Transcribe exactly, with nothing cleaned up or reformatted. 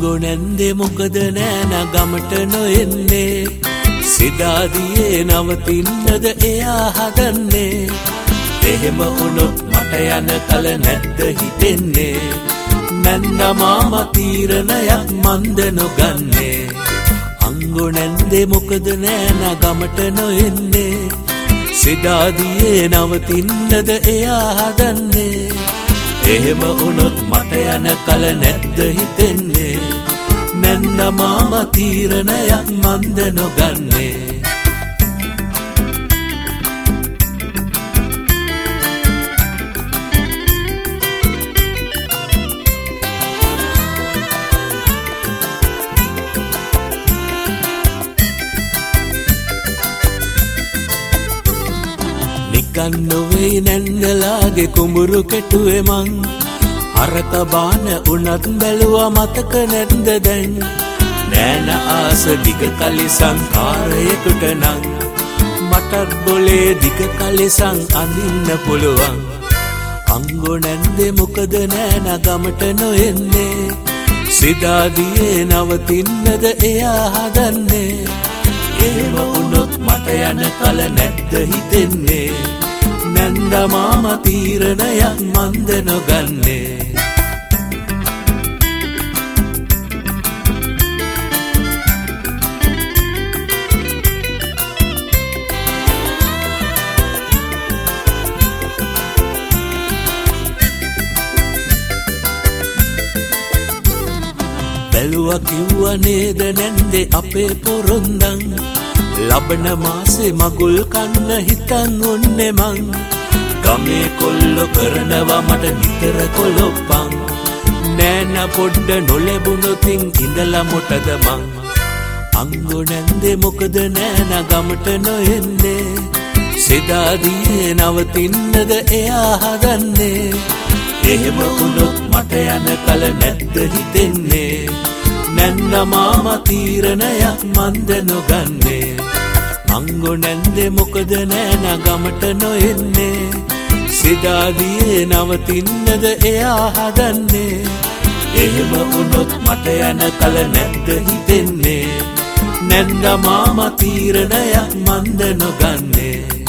අංගොනැන්දේ මොකද නෑන ගමට නොෙන්නේ සිදාදියේ නවතින්නද එයා හදන්නේ එහෙම වුණොත් මට යන කල නැද්ද හිතෙන්නේ නැන්ද මාමා තීරණයක් මන්ද නොගන්නේ අංගොනැන්දේ මොකද නෑන ගමට නොෙන්නේ සිදාදියේ නවතින්නද එයා හදන්නේ එහෙම වුණොත් මට යන කල නැද්ද හිතෙන්නේ නැන්ද මාමා තීරණයක් මන්ද නොගන්නේ නිකන් නොවෙයි නැන්දලාගේ කුඹුරු කෙටුවේ මං අරක බාන උනත් බැලුවා මතක නැද්ද දැන් නෑන ආස දිග කලිසං කාරයකට නං මටත් බොලේ දිග කලිසං අඳින්න පුළුවන් අංගොනැන්දේ මොකද නෑන ගමට නොෙන්නේ සිදාදියේ නවතින්නද එයා හදන්නේ එහෙම වුණොත් මට යන කල නැද්ද හිතෙන්නේ නැන්ද මාමා තීරණයක් මන්ද නොගන්නේ බැලුවා කිව්වා නේද නැන්දේ අපේ පොරොන්දන් ලබන මාසේ මගුල් කන්න හිතන් උන්නේ මං ගමේ කොල්ලෝ කරනවා මට නිතර කොලොප්පන් නෑන පොඩ්ඩ නොලැබුණොතින් ඉඳලා මොටද මං අංගොනැන්දේ මොකද නෑන ගමට නොෙන්නේ සිදාදියේ නවතින්නද එයා හදන්නේ එහෙම වුණොත් මට යන කල නැද්ද හිතෙන්නේ නැන්ද මාමා තීරණයක් මන්ද නොගන්නේ අංගොනැන්දේ මොකද නෑන ගමට නොෙන්නේ සිදාදියේ නවතින්නද එයා හදන්නේ එහෙම වුණොත් මට යන කල නැද්ද හිතෙන්නේ නැන්ද මාමා තීරණයක් මන්ද නොගන්නේ